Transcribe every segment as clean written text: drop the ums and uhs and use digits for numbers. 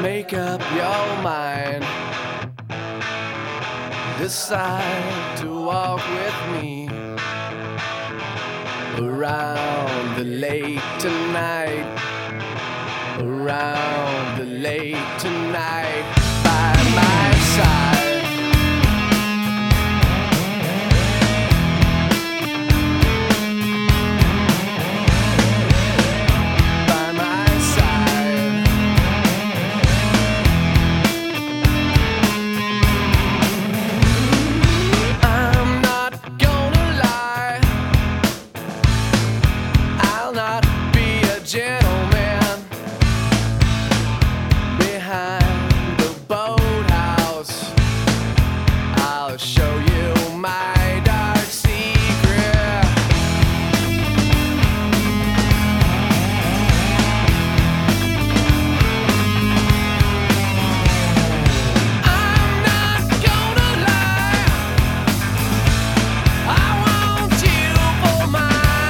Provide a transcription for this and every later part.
Make up your mind. Decide to walk with me around the lake tonight. Around the lake tonight. By my side. Gentleman behind the boathouse, I'll show you my dark secret. I'm not gonna lie, I want you for mine.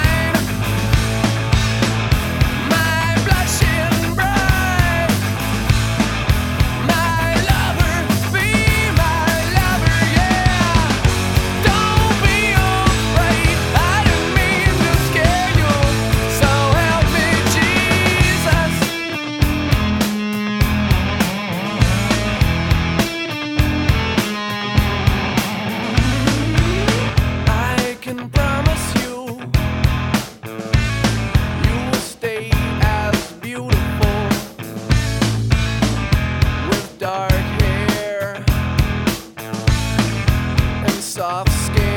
Can promise you, you will stay as beautiful with dark hair and soft skin.